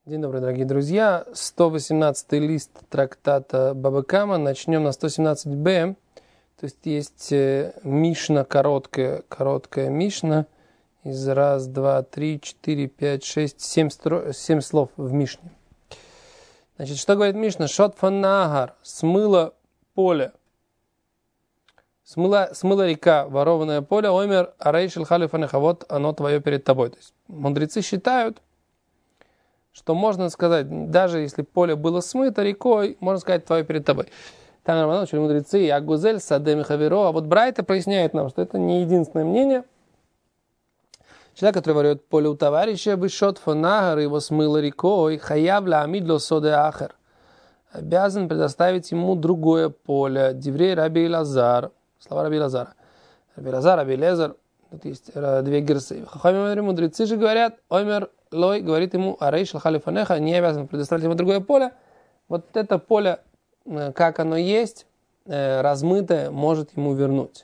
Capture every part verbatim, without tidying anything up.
День добрый, дорогие друзья. сто восемнадцатый лист трактата Баба Кама. Начнем на сто семнадцать бэ. То есть есть мишна короткая, короткая мишна из раз, два, три, четыре, пять, шесть, семь, стро... семь слов в мишне. Значит, что говорит мишна? Шотфан нагар, смыло поле. Смыла, смыла река, ворованное поле, омер арейшил халифанеха, вот оно твое перед тобой. То есть мудрецы считают, что можно сказать, даже если поле было смыто рекой, можно сказать, твое перед тобой. Там нормально учили мудрецы, агузель, садем и хаверо. А вот Брайта проясняет нам, что это не единственное мнение. Человек, который ворует поле у товарища, бышот фонагар, его смыло рекой, хаявля амидло соде ахер. Обязан предоставить ему другое поле. Диврей Раби Лазар. Слова Раби Лазара. Раби Лазар, Раби Лезар. Тут есть две герсы. Хахамим мудрецы же говорят, омер лой говорит ему, арейшл халифанеха, не обязан предоставить ему другое поле. Вот это поле, как оно есть, размытое, может ему вернуть.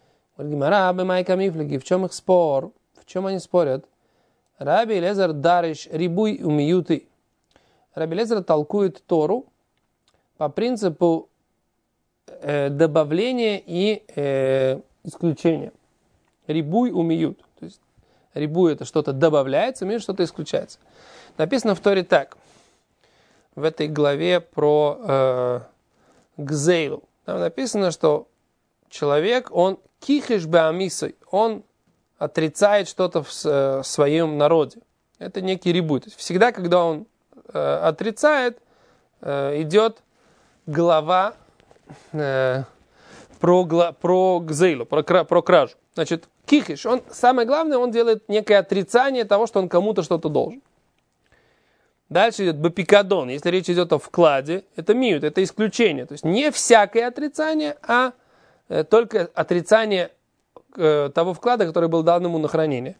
В чем их спор? В чем они спорят? Раби Лезар дариш рибуй умиюты. Раби Лезар толкует Тору по принципу э, добавления и э, исключения. Рибуй умиют. То есть рибуй это что-то добавляется, умиют что-то исключается. Написано в Торе так. В этой главе про э, гзейлу. Там написано, что человек, он кихиш беамисой, он отрицает что-то в э, своем народе. Это некий рибуй. То есть всегда, когда он э, отрицает, э, идет глава э, про, про гзейлу, про, про кражу. Значит, кихиш, он, самое главное, он делает некое отрицание того, что он кому-то что-то должен. Дальше идет бапикадон. Если речь идет о вкладе, это миют, это исключение. То есть не всякое отрицание, а э, только отрицание э, того вклада, который был дан ему на хранение.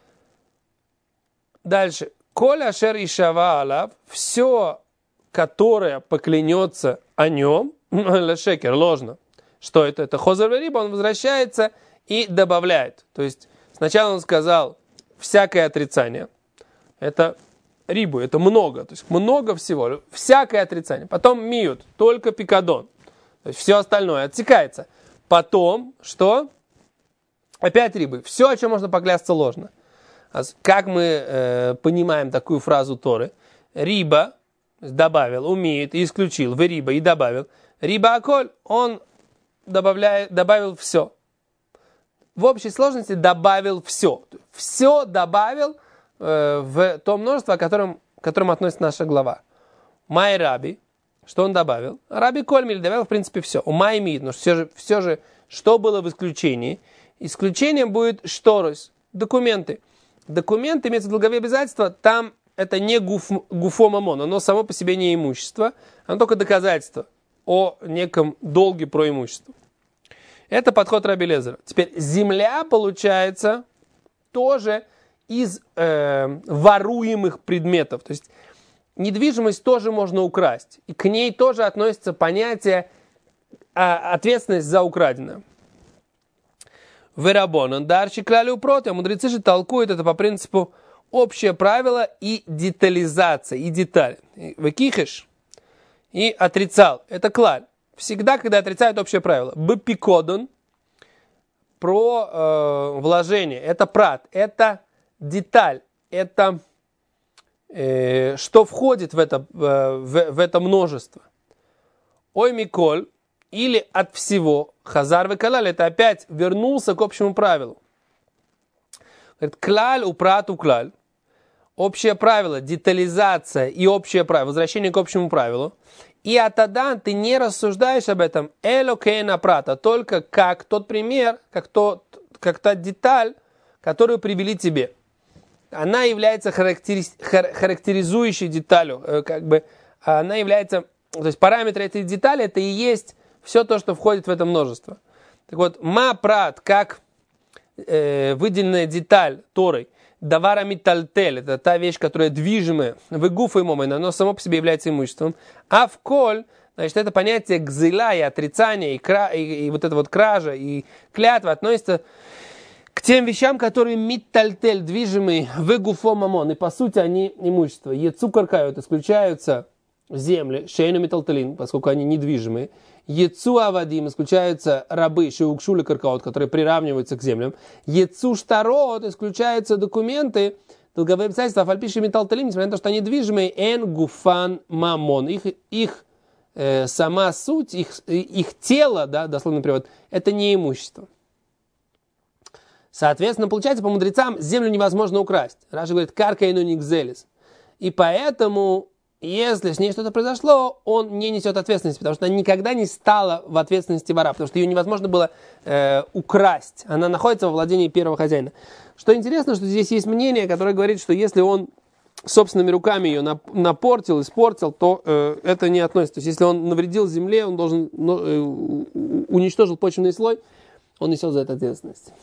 Дальше. Коля ашер ишава алав, все, которое поклянется о нем, шекер, ложно. Что это? Это хозер риба, он возвращается и добавляет. То есть сначала он сказал всякое отрицание. Это рибу, это много. То есть много всего. Всякое отрицание. Потом миют, только пикадон. То есть все остальное отсекается. Потом, что? Опять рибы. Все, о чем можно поклясться, ложно. Как мы э, понимаем такую фразу Торы? Риба добавил, умеет и исключил. В риба и добавил. Риба аколь, он добавляет, добавил все. В общей сложности добавил все. Все добавил э, в то множество, к которым, к которым относится наша глава. Май раби, что он добавил? Раби Кольмель добавил, в принципе, все. У Май мид, но все же, все же, что было в исключении? Исключением будет шторос, документы. Документы, имеется в виду долговые обязательства, там это не гуф, гуфо мамон, оно само по себе не имущество, оно только доказательство о неком долге про имущество. Это подход Раби Лезера. Теперь земля получается тоже из э, воруемых предметов. То есть недвижимость тоже можно украсть. И к ней тоже относится понятие э, ответственность за украденное. Верабонан дарчи клялю против. Мудрецы же толкуют это по принципу общее правило и детализация, и деталь. Векихеш и отрицал. Это клаль. Всегда, когда отрицают общее правило. Бепикодон про э, вложение. Это прат. Это деталь. Это э, что входит в это, э, в, в это множество. Ой миколь. Или от всего. Хазар векалаль. Это опять вернулся к общему правилу. Говорит, клаль у прат у клаль. Общее правило, детализация и общее правило. Возвращение к общему правилу. И атадан ты не рассуждаешь об этом элокейна прата, только как тот пример, как, тот, как та деталь, которую привели тебе. Она является характериз, характеризующей деталью, как бы она является, то есть параметры этой детали, это и есть все то, что входит в это множество. Так вот, ма прат, как э, выделенная деталь Торой, давара митальтель, это та вещь, которая движимая, выгуфа и момент, оно само по себе является имуществом. А в коль, значит, это понятие гзыла и отрицания, и, кра, и, и вот эта вот кража, и клятва относится к тем вещам, которые миттальтель, движимые, в гуфо мамон, и по сути они имущество. Ецу каркают, исключаются земли, шейну металтелин, поскольку они недвижимые. Ецу авадим, исключаются рабы, шеукшули каркаот, которые приравниваются к землям. Ецу штарот, исключаются документы, долговые обязательства, фальпиши металтелин, несмотря на то, что они движимые, эн гуфан мамон. Их, их э, сама суть, их, их тело, да, дословный перевод, это не имущество. Соответственно, получается, по мудрецам землю невозможно украсть. Раши говорит, карка и нуникзелис. И поэтому, если с ней что-то произошло, он не несет ответственности, потому что она никогда не стала в ответственности вора, потому что ее невозможно было э, украсть. Она находится во владении первого хозяина. Что интересно, что здесь есть мнение, которое говорит, что если он собственными руками ее напортил, испортил, то э, это не относится. То есть, если он навредил земле, он должен, ну, э, уничтожил почвенный слой, он несет за это ответственность.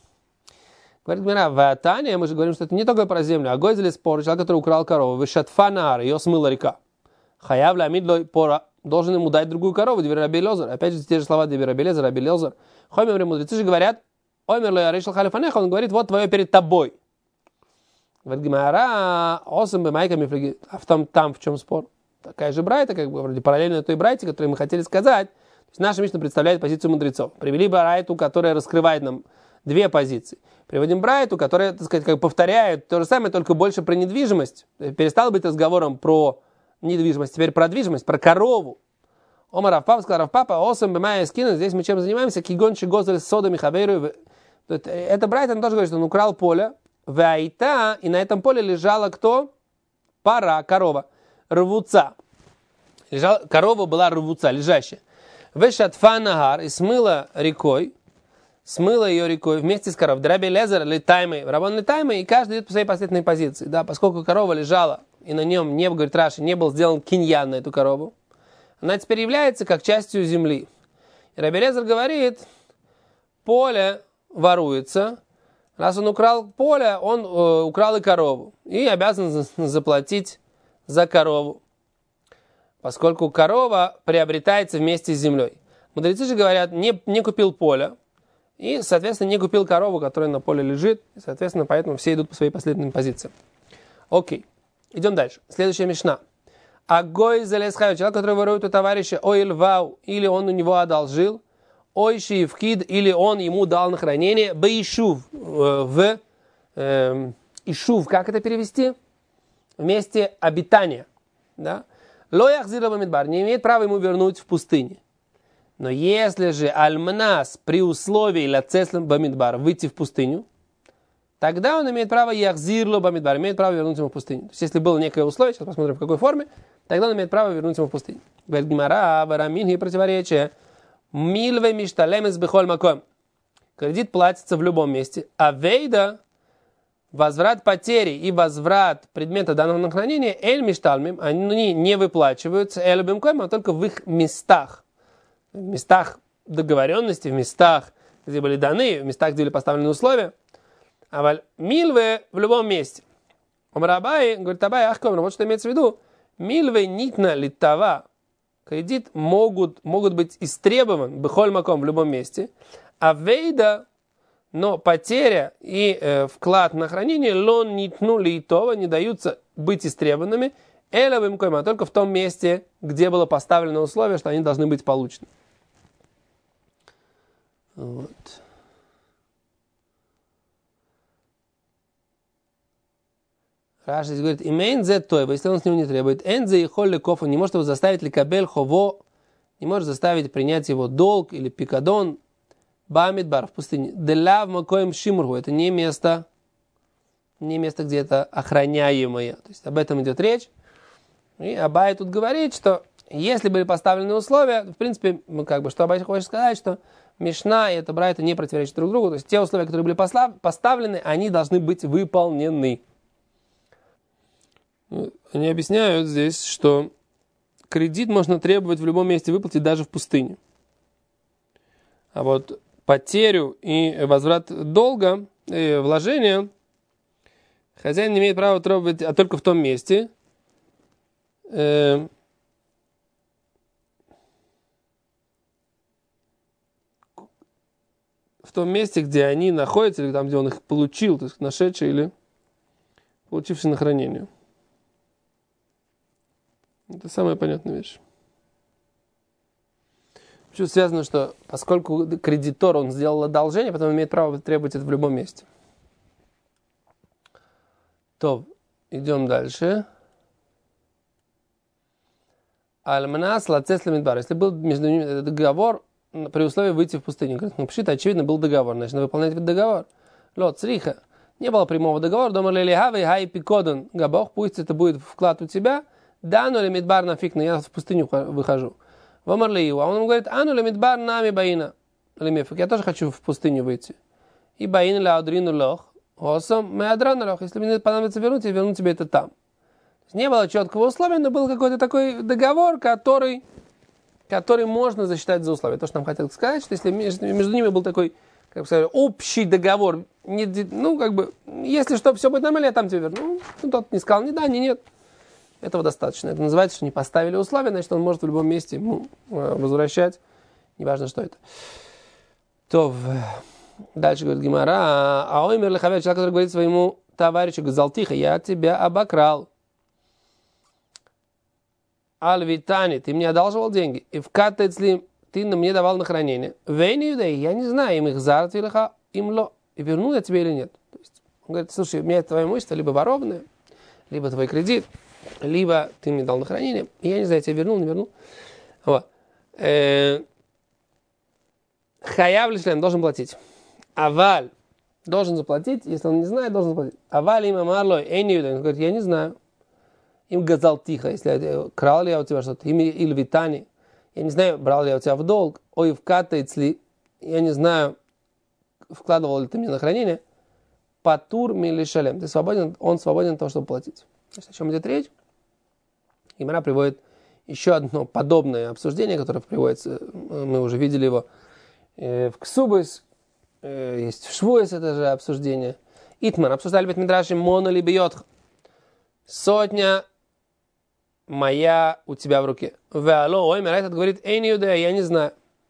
Говорит Мира, в Тане мы же говорим, что это не только про землю, а гойзели спор, человек, который украл корову, вышатфанар, ее смыла река. Хаявля амидлой пора, должен ему дать другую корову, Девер Раби Элиэзер. Опять же, те же слова Девер Раби Элиэзер, Раби Элиэзер. Хоймем мудрецы же говорят, омерлой аришл халифанеха, он говорит, вот твое перед тобой. Говорит Гимара, осам бемайками флеги, а в том, там в чем спор? Такая же брайта, как бы, вроде параллельно той брайте, которую мы хотели сказать. То есть наша Мишна представляет позицию мудрецов. Привели брайту, которая раскрывает нам две позиции. Приводим брайту, которая, так сказать, как повторяет то же самое, только больше про недвижимость. Перестал быть разговором про недвижимость, теперь про движимость, про корову. Ома Равпапа сказал, Равпапа, осам бемая скина, здесь мы чем занимаемся? Кигончи гозель с содами хавейру. Это брайта, он тоже говорит, что он украл поле, вайта, и на этом поле лежала кто? Пара, корова, рвуца. Лежала, корова была рвуца, лежащая. Вешатфа нагар, и смыла рекой, смыла ее рекой вместе с коровой. Раби Элиэзер летаймой, Рабон летаймой, и каждый идет по своей последней позиции. Да, поскольку корова лежала, и на нем, не, говорит Раши, не был сделан киньян на эту корову, она теперь является как частью земли. И Раби Элиэзер говорит, поле воруется, раз он украл поле, он э, украл и корову, и обязан заплатить за корову, поскольку корова приобретается вместе с землей. Мудрецы же говорят, не, не купил поле, и, соответственно, не купил корову, которая на поле лежит. И, соответственно, поэтому все идут по своей последним позициям. Окей. Идем дальше. Следующая мишна. Агой залезхаю. Человек, который ворует у товарища ой львау, или он у него одолжил, ой шиевкид, или он ему дал на хранение, бейшув, в э, ишув, как это перевести? В месте обитания. Да? Лоях зира бамидбар, не имеет права ему вернуть в пустыне. Но если же альмнас при условии лацеслам бамидбар выйти в пустыню, тогда он имеет право яхзирло бамидбар, имеет право вернуть ему в пустыню. То есть, если было некое условие, сейчас посмотрим в какой форме, тогда он имеет право вернуть ему в пустыню. Гимара, варамин и противоречие. Мильве мишталемес бехоль маком. Кредит платится в любом месте. А вейда, возврат потери и возврат предмета данного на хранение, эль мишталмим, они не выплачиваются, эль бемкоем, а только в их местах. В местах договоренности, в местах, где были даны, в местах, где были поставлены условия. А мильве в любом месте. Омрабай, говорит Абай, ахком, вот что имеется в виду. Мильве нитна литава. Кредит могут, могут быть истребован бехоль маком в любом месте. А вейда, но потеря и э, вклад на хранение лон нитну литова не даются быть истребованными. Эля бемкоем, а только в том месте, где было поставлено условие, что они должны быть получены. Вот. Раши здесь говорит, имейн зе той, если он с него не требует, эн зе и холли кофу, не может его заставить ликабель хово, не может заставить принять его долг или пикадон, бамидбар в пустыне. Делав макоем шимургу, это не место, не место, где это охраняемое. То есть об этом идет речь. И Абай тут говорит, что если были поставлены условия, в принципе, мы как бы, что Абай хочет сказать, что Мишна и это брайта не противоречат друг другу. То есть те условия, которые были поставлены, они должны быть выполнены. Они объясняют здесь, что кредит можно требовать в любом месте выплатить, даже в пустыне. А вот потерю и возврат долга, и вложения, хозяин не имеет права требовать, а только в том месте, э, в том месте, где они находятся, или там, где он их получил, то есть нашедший или получивший на хранение. Это самая понятная вещь. Почему связано, что поскольку кредитор, он сделал одолжение, потом имеет право требовать это в любом месте. То, идем дальше. Аль-Манас лацес ламидбар. Если был между ними договор, при условии выйти в пустыню. Говорит, ну, пишите, очевидно, был договор, значит, надо выполнять этот договор. Лот, цриха. Не было прямого договора. Дома лелихавы, хай пикодон габох. Пусть это будет вклад у тебя. Да, ну лемидбар нафиг, я в пустыню выхожу. Вамарлиу. А он ему говорит, а ну лемидбар нами баина. Лемефик. Я тоже хочу в пустыню выйти. И баина ля адрину лох. Осом мы адрану лох. Если мне понадобится вернуть, я верну тебе это там. Не было четкого условия, но был какой-то такой договор, который, который можно засчитать за условие. То, что нам хотел сказать, что если между, между ними был такой, как бы сказать, общий договор, не, ну, как бы, если что, все будет нормально, я там тебе верну. Ну, тот не сказал ни да, ни нет. Этого достаточно. Это называется, что не поставили условия, значит, он может в любом месте ему возвращать. Неважно, что это. То, дальше говорит Гемара, а оймер лехавер, человек, который говорит своему товарищу, залтиха, я тебя обокрал. Аль-Витани, ты мне одалживал деньги. И в катецли ты мне давал на хранение. Вейни юдей, я не знаю, им их зарт вилаха, им ло. И вернул я тебе или нет. То есть, он говорит, слушай, у меня это твое имущество либо ворованное, либо твой кредит, либо ты мне дал на хранение. И я не знаю, я тебе вернул, не вернул. Вот. Хаяв лишлем, должен платить. Аваль должен заплатить, если он не знает, должен заплатить. Аваль им амарлой, эйни юдей, он говорит, я не знаю. Им газал тихо, если крал ли я у тебя что-то, им или витани, я не знаю, брал ли я у тебя в долг, ой, в катайцли, я не знаю, вкладывал ли ты мне на хранение, патур мили шалем, ты свободен, он свободен от того, чтобы платить. Значит, о чем идет речь? Гемара приводит еще одно подобное обсуждение, которое приводится, мы уже видели его в Ксубис, есть в Швуис это же обсуждение. Итман, обсуждали бет мидраши моно ли бьет сотня моя у тебя в руке. Веало, ой, Мерайт говорит, эй, не иудея, я не знаю.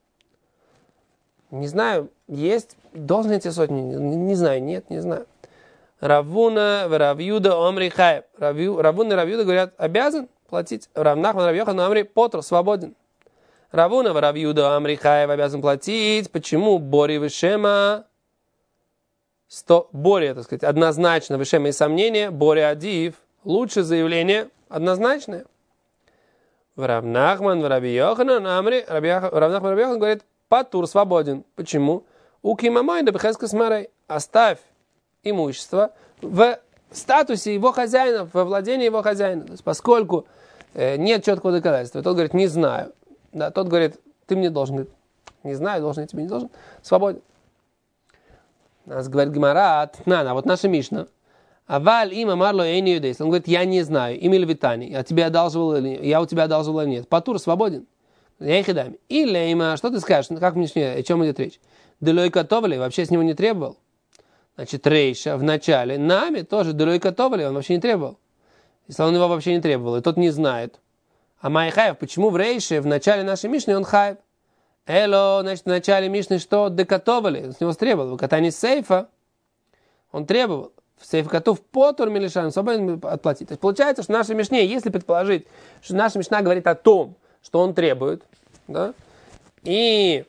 Не знаю, есть, должен эти сотни, не, не знаю, нет, не знаю. Равуна, Равьюда, Омри, Хайб. Равуна и Равьюда говорят, обязан платить. Равнахман, Равьохан, Омри, Потр, свободен. Равуна, Равьюда, Омри, Хайб обязан платить. Почему? Бори, Вишема. Сто, Бори, так сказать, однозначно, Вишема и сомнения. Бори, Адиев. Лучше заявление однозначное. Равнахман, Равьохан, Омри, Равнахман, Равьохан говорит, Патур свободен. Почему? У Кимамой да Бехеска Смарай. Оставь имущество в статусе его хозяина, во владении его хозяина. То есть, поскольку э, нет четкого доказательства, тот говорит, не знаю. Да, тот говорит, ты мне должен. Говорит, не знаю, должен, я тебе не должен. Свободен. Нас говорит Гемара, на, на, вот наша Мишна. Аваль има марло эйни юдейс. Он говорит, я не знаю, им или витани. Я тебе одалживал или я у тебя одалживал или нет. Патур свободен. Я их и дам. Или има, что ты скажешь? Как мне, о чем идет речь? Делой готовили, вообще с него не требовал. Значит, Рейша в начале нами тоже Делой готовили, он вообще не требовал. Если он его вообще не требовал, и тот не знает. А Май Хаев, почему в Рейше в начале нашей Мишны он Хаев? Эло, значит, в начале Мишны что? Декатовали, с него требовал. В катании сейфа он требовал. В сейф готов потур милишан, свободен отплатить. То есть получается, что в нашей Мишне, если предположить, что наша Мишна говорит о том, что он требует, да, и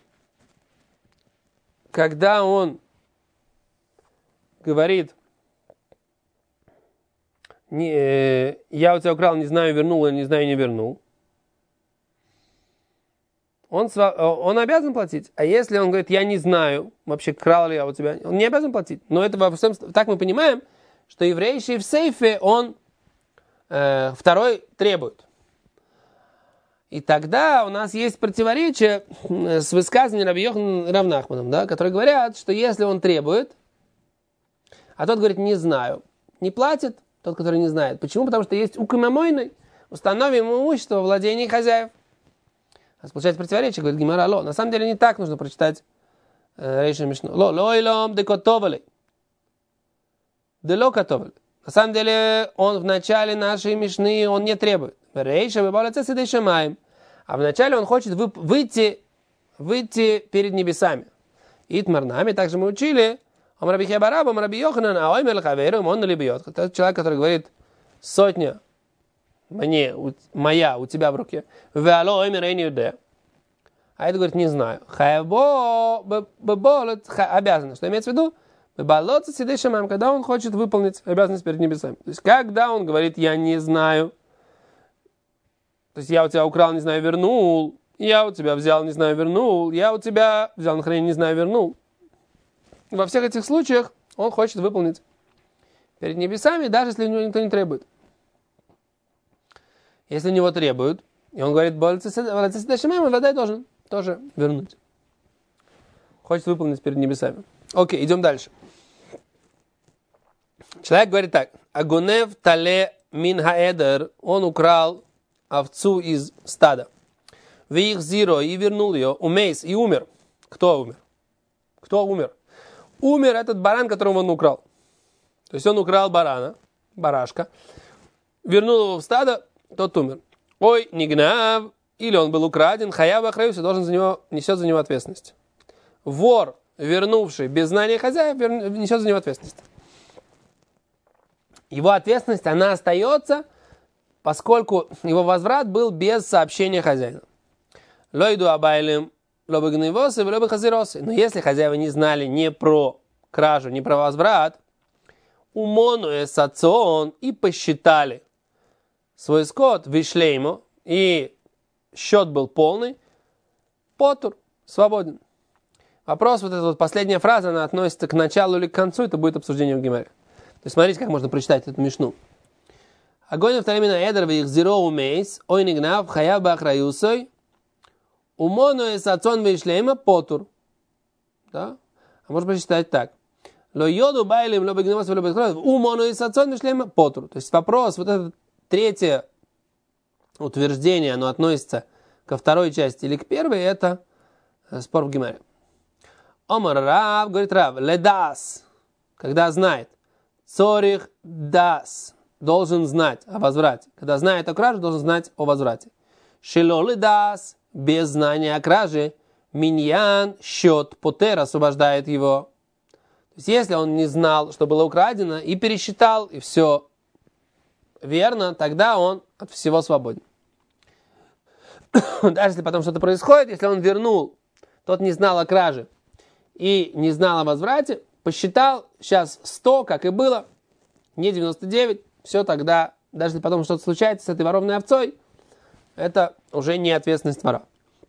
когда он говорит, не, э, я у тебя украл, не знаю, вернул, или не знаю, не вернул, он, он обязан платить. А если он говорит, я не знаю, вообще крал ли я у тебя, он не обязан платить. Но это во всем, так мы понимаем, что еврейский в сейфе он э, второй требует. И тогда у нас есть противоречие с высказыванием Раби Йоханана Равнахманом, да, которые говорят, что если он требует, а тот говорит, не знаю, не платит, тот, который не знает. Почему? Потому что есть укимамойный, установим имущество во владении хозяев. У нас получается противоречие, говорит Гемара, ло. На самом деле не так нужно прочитать э, Рейша Мишну. Ло, ло илом декотовали. Дело котовали. На самом деле он в начале нашей Мишны, он не требует. Рейша выбавляется с этой шамаем. А вначале он хочет выйти, выйти перед небесами. Итмар нами, также мы учили, Ом Раби Хия бар Абба, Ом Раби Йоханан, а оймер лхаверу, он ли бьет. Это человек, который говорит, сотня мне, у, моя, у тебя в руке. Веало оймер эйни юде. А это говорит, не знаю. Хайбо, беболет, обязанность. Что имеется в виду? Беболот сидей шамам, когда он хочет выполнить обязанность перед небесами. То есть, когда он говорит, я не знаю, то есть, я у тебя украл, не знаю, вернул, я у тебя взял, не знаю, вернул, я у тебя взял на хранение, не знаю, вернул. Во всех этих случаях он хочет выполнить перед небесами, даже если у него никто не требует. Если у него требуют, и он говорит, вода должен тоже вернуть. Хочет выполнить перед небесами. Окей, идем дальше. Человек говорит так. Агунев тале мин хаэдер. Он украл овцу из стада. Вих зиро и вернул ее. Умейс и умер. Кто умер? Кто умер? Умер этот баран, которого он украл. То есть он украл барана, барашка, вернул его в стадо, тот умер. Ой, не гнав, или он был украден, хаява храюся, должен за него, несет за него ответственность. Вор, вернувший без знания хозяев, несет за него ответственность. Его ответственность, она остается, поскольку его возврат был без сообщения хозяина. Лойду абайлем, лобы гневосы, лобы хазиросы. Но если хозяева не знали ни про кражу, ни про возврат, умону сацон и посчитали свой скот, вышли ему, и счет был полный, потур, свободен. Вопрос, вот эта вот последняя фраза, она относится к началу или к концу, это будет обсуждение в Гемаре. То есть смотрите, как можно прочитать эту мишну. Огонь вторимина эдер их зеро умейс, ой нигнав, хаяв бахраюсой, умону сацон вышлейма потур. Да? А можно прочитать так. Ло йоду байлим, ло бегневос, ло бегневос, умону сацон вышлейма потур. То есть вопрос, вот это третье утверждение, оно относится ко второй части или к первой, это спор в Гемаре. Омар Рав, говорит Рав, ледас, когда знает, цорих дас, должен знать о возврате. Когда знает о краже, должен знать о возврате. Шило ледас, без знания о краже, миньян, счет, потер, освобождает его. То есть, если он не знал, что было украдено, и пересчитал, и все верно, тогда он от всего свободен. Даже если потом что-то происходит, если он вернул, тот не знал о краже и не знал о возврате, посчитал, сейчас сто, как и было, не девяносто девять, все тогда, даже если потом что-то случается с этой воровной овцой, это уже не ответственность вора.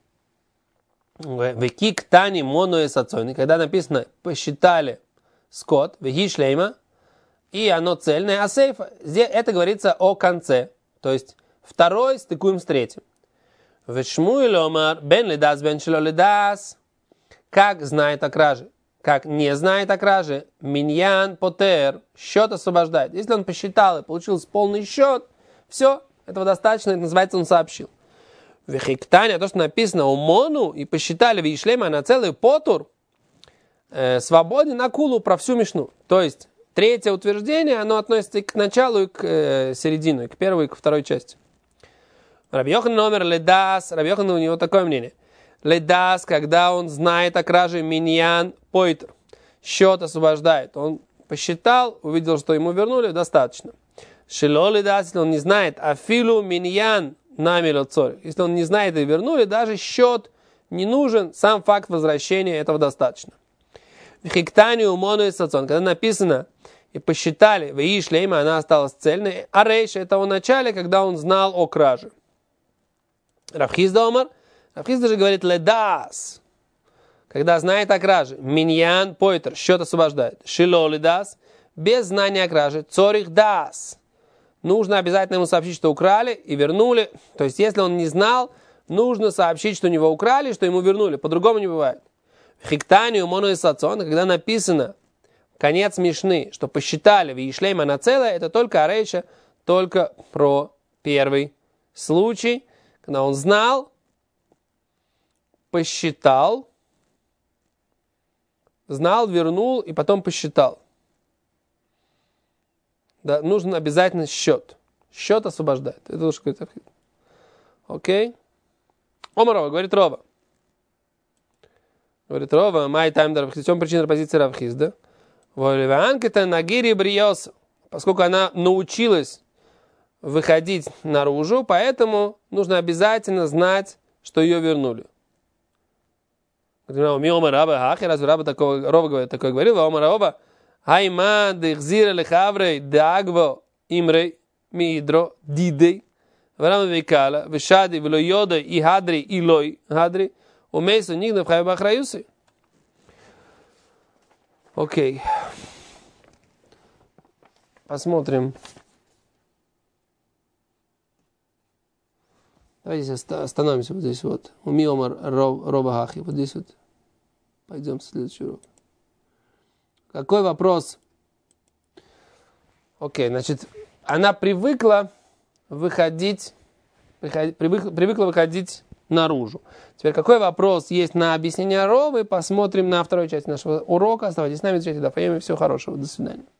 Векик тани моно эсацойны, когда написано посчитали скот, веги шлейма, и оно цельное, а сейф, это говорится о конце, то есть второй стыкуем с третьим. Вешмуэль омар бен лидас бен шило лидас, как знает о краже, как не знает о краже, миньян потер, счет освобождает. Если он посчитал и получил полный счет, все, этого достаточно, это называется, он сообщил. Вехиктаня, то, что написано умону, и посчитали вишлема на целый потур, э, свободен акулу про всю мишну. То есть, третье утверждение, оно относится и к началу, и к э, середину, и к первой, и к второй части. Раби Йохан номер ледас, Раби Йохан, у него такое мнение. Ледас, когда он знает о краже, миньян пойтер, счет освобождает. Он посчитал, увидел, что ему вернули, достаточно. Шило ледас, если он не знает, афилу миньян намило цорь. Если он не знает и вернули, даже счет не нужен, сам факт возвращения этого достаточно. Хиктанию мону и сацон, когда написано и посчитали, в шлейма она осталась цельной, а рейш это в начале, когда он знал о краже. Равхизда омар, Равхизда же говорит ледас, когда знает о краже, миньян пойтер, счет освобождает. Шило ледас, без знания о краже, цорих дас. Нужно обязательно ему сообщить, что украли и вернули. То есть, если он не знал, нужно сообщить, что у него украли, что ему вернули. По-другому не бывает. Хиктанию моно и сацон, когда написано конец мишны, что посчитали вишлейма на целое, это только арейша, только про первый случай, когда он знал, посчитал, знал, вернул и потом посчитал. Да, нужен обязательно счет. Счет освобождает. Это тоже какой-то. Окей. Омарова, говорит Рова. Говорит Рова, май тайм Равхизда. В чем причина позиции Равхизда? Воливанкета нагири бриоса. Поскольку она научилась выходить наружу, поэтому нужно обязательно знать, что ее вернули. Омар Раба Хахи, разве Раба такого, Рова говорит, такое говорил, Омар Раба, Хайма дехзира лехаврей дагво имрей мидро дидей, врам векала, вешади вло йода и хадри и лой хадри, умейсу нигнав хайбах раюсы. Окей. Посмотрим. Давайте остановимся вот здесь вот. Умиомар Роба Хахи. Вот здесь вот. Пойдем в следующий урок. Какой вопрос? Окей, значит, она привыкла выходить, привыкла, привыкла выходить наружу. Теперь какой вопрос есть на объяснение Ровы? Посмотрим на второй части нашего урока. Оставайтесь с нами, встречайте, да, всего хорошего. До свидания.